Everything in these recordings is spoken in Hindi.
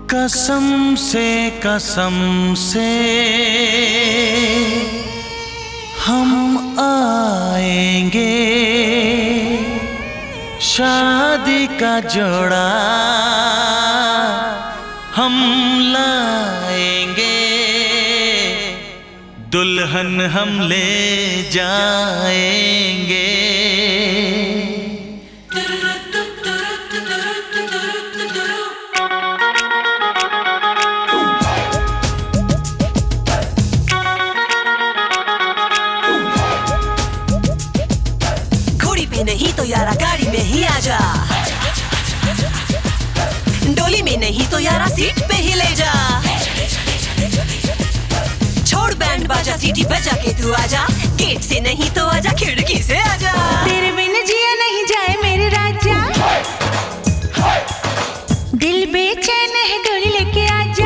कसम से हम आएंगे, शादी का जोड़ा हम लाएंगे, दुल्हन हम ले जाएंगे। नहीं तो यारा गाड़ी में ही आजा, डोली में नहीं तो यारा सीट पे ही ले जा, छोड़ बैंड बाजा सीटी बजा के तू आजा, गेट से नहीं तो आजा खिड़की से आजा। तेरे बिन जिया नहीं जाए मेरे राजा, दिल बेचैन है डोली लेके आजा,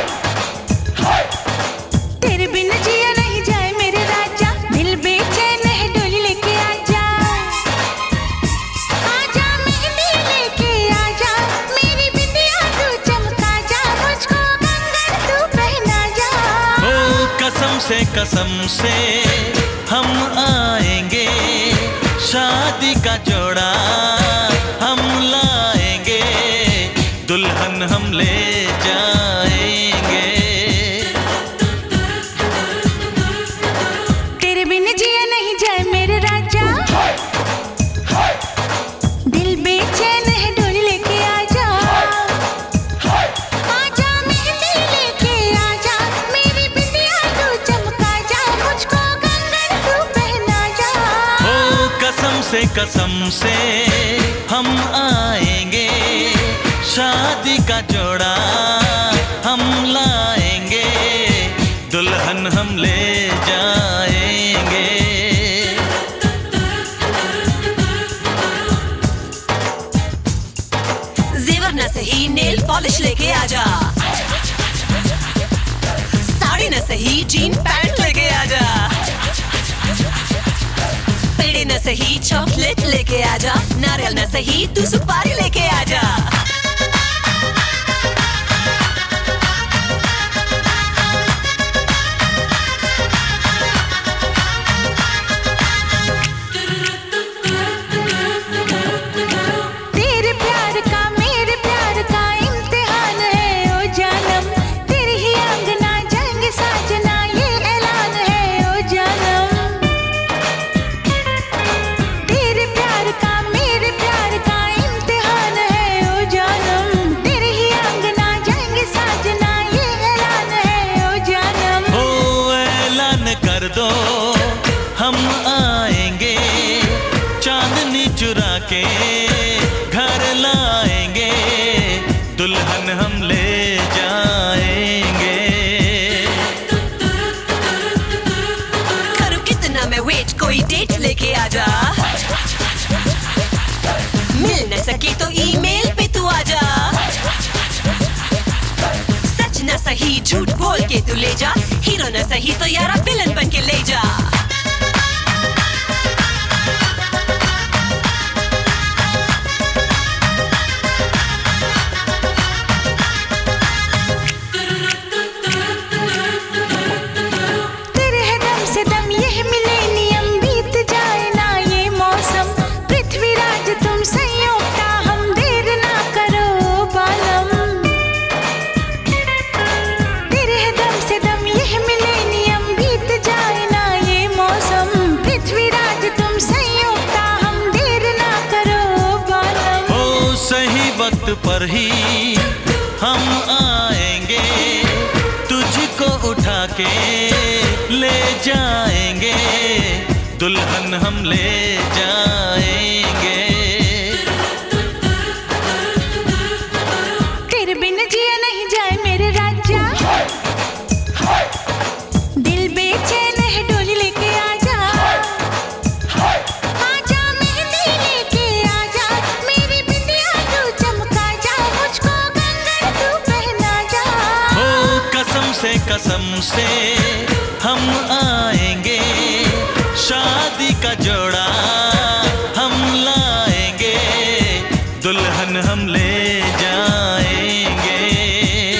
तेरे बिन जिया नहीं जाए मेरे राजा, दिल बेचैन है डोली लेके आजा, आजा मेहंदी लेके आजा, मेरी बिंदिया तू चमका जा, मुझको कंगन तू पहना जा। ओ कसम से हम आएंगे, शादी का जोड़ा हम लाएंगे, दुल्हन हम ले जाएंगे। तेरे बिन जिया नहीं जाए मेरे राजा, दिल बेचैन है डोली लेके आजा, आजा मेहंदी लेके आजा, मेरी बिंदिया तू चमका जा, मुझको कंगन तू पहना जा। ओ कसम से हम आएंगे, शादी का जोड़ा हम लाएंगे, दुल्हन हम ले जाएंगे। जेवर न सही नेल पॉलिश लेके आजा, साड़ी न सही जीन पैंट लेके आजा, पेड़े न सही चॉकलेट लेके आजा, नारियल न सही तू सुपारी लेके आजा। तेरे प्यार का मेरे प्यार का इम्तिहान है ओ जानम, तेरे ही अंगना जाएंगे साजना ये ऐलान है ओ जानम, तेरे प्यार का मेरे प्यार का इम्तिहान है ओ जानम, तेरे ही अंगना जाएंगे साजना ये ऐलान है ओ जानम। ओ ऐलान कर दो हम आएंगे, चांदनी चुरा के घर लाएंगे, दुल्हन हम ले जाएंगे। करूं कितना मैं वेट, कोई डेट लेके आजा, मिल न सके तो ईमेल पे तू आजा, सच न सही झूठ बोल के तू ले जा, हीरो न सही तो यारा विलन बन के ले जा। तेरे है दम से दम यह मिलेनियम बीत जाए ना ये मौसम, पृथ्वीराज तुम संयोग का हम देर ना करो बालम, तेरे है दम से दम यह मिलेनियम बीत जाए ना ये मौसम, पृथ्वीराज तुम संयोग का हम देर ना करो बालम। ओ सही वक्त पर ही हम आएंगे, तुझको उठा के ले जाएंगे, दुल्हन हम ले जाएंगे। तेरे बिन जिया नहीं जाए मेरे राजा, दिल बेचैन है डोली लेके आजा, आजा मेहंदी लेके आजा, मेरी बिंदिया तू चमका जा, मुझको कंगन तू पहना जा। ओ कसम से हम आएंगे, शादी का जोड़ा हम लाएंगे, दुल्हन हम ले जाएंगे।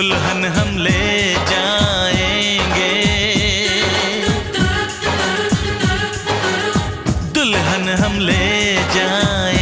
दुल्हन हम ले जाएंगे, दुल्हन हम ले जाएंगे।